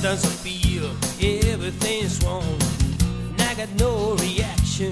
doesn't feel everything's wrong. And I got no reaction.